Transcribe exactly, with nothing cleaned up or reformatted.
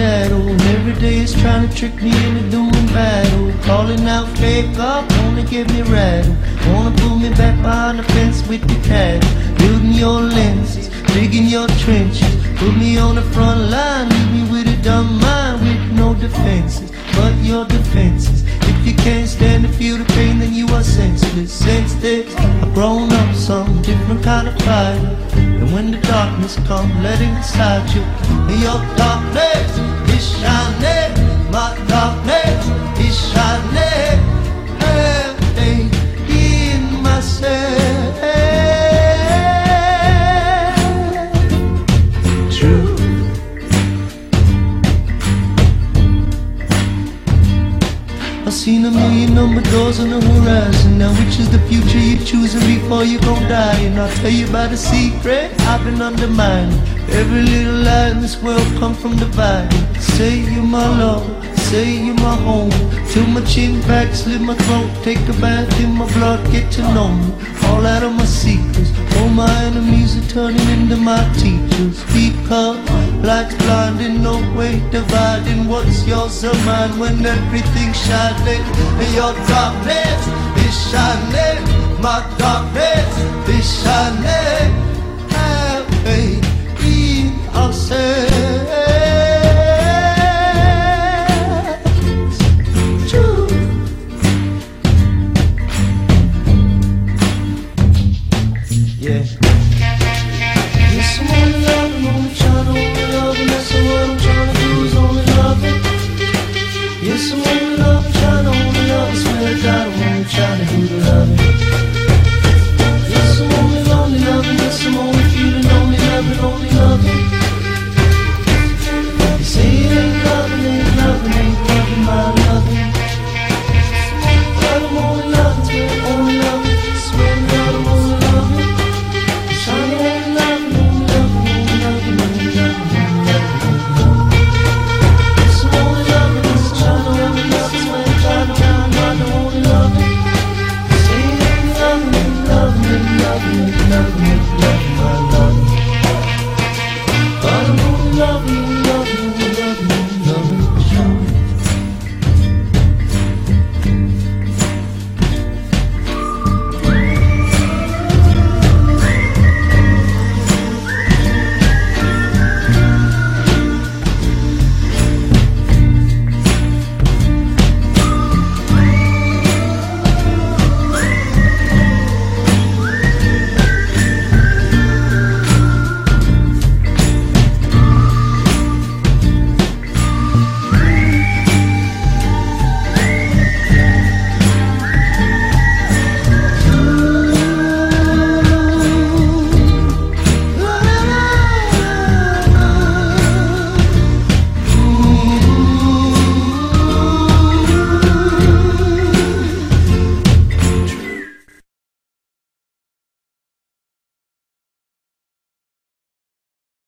shadow, and every day is trying to trick me into doing battle. Calling out fake up, wanna get me rattled, wanna pull me back behind the fence with the cattle. Building your lenses, digging your trenches, put me on the front line, leave me with a dumb mind with no defenses. But your defenses, if you can't stand to feel the pain, then you are senseless. Since this, I've grown up some different kind of fire, and when the darkness comes, let it inside you. And your darkness is shining, my darkness is shining. Hey, in myself. True. I've seen a million number doors on the horizon. Now which is the future you're choosing before you gon' die? And I'll tell you about a secret I've been undermining. Every little lie in this world come from dividing. Say you're my love, say you're my home, till my chin back, slit my throat, take a bath in my blood, get to know me, all out of my secrets. All my enemies are turning into my teachers. Because light's blinding, no way dividing what's yours or mine when everything's shining. And your darkness is shining, my darkness is shining. Have faith in ourselves. Yeah. You're someone to love, and only trying to only love, and that's what I'm trying to do is only love it. You're someone to love, I'm trying to only love, I swear to God I'm only trying to do the loving.